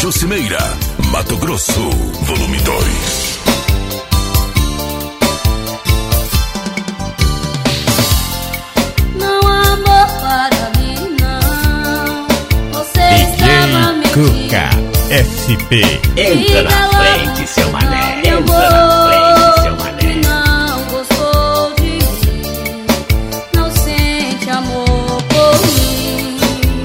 Açucimeira, Mato Grosso, volume 2. Não amor para mim, não. Você estava mentindo. Cuca SP. Entra na frente, seu mané. Entra na frente, seu mané. Não gostou de mim, não sente amor por mim.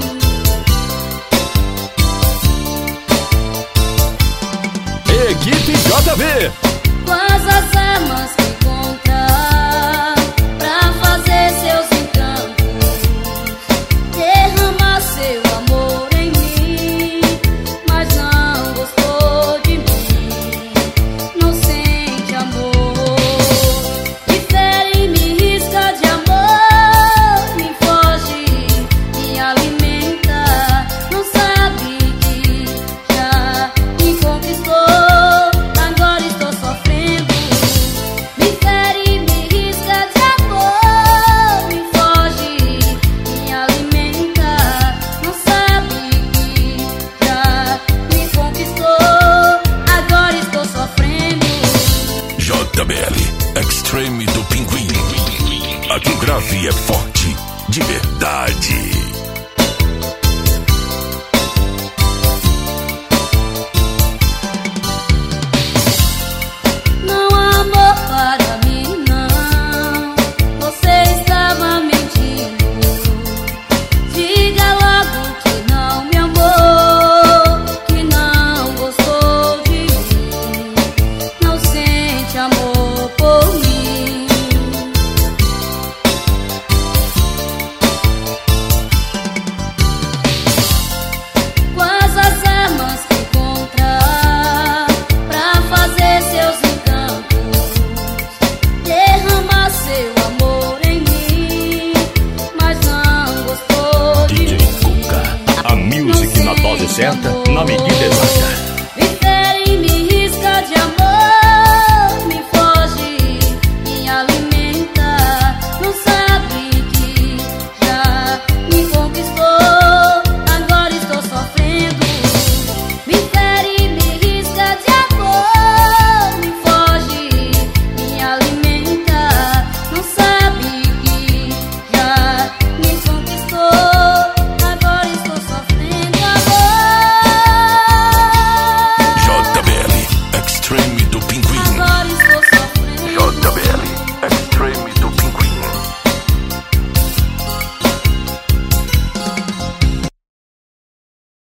Equipe JB. Quais as armas que encontrar pra fazer seus encantos, derramar seu amor em mim, mas não gostou de mim, não sente amor. Me fere, me risca de amor, me foge, me alimenta, não sabe que já me conquistou. Agora estou sofrendo. Me fere, me risca de amor, me foge, me alimenta, não sabe que já me conquistou. Agora estou sofrendo. JBL, Extreme do Pinguim. Aqui o grave é forte, de verdade.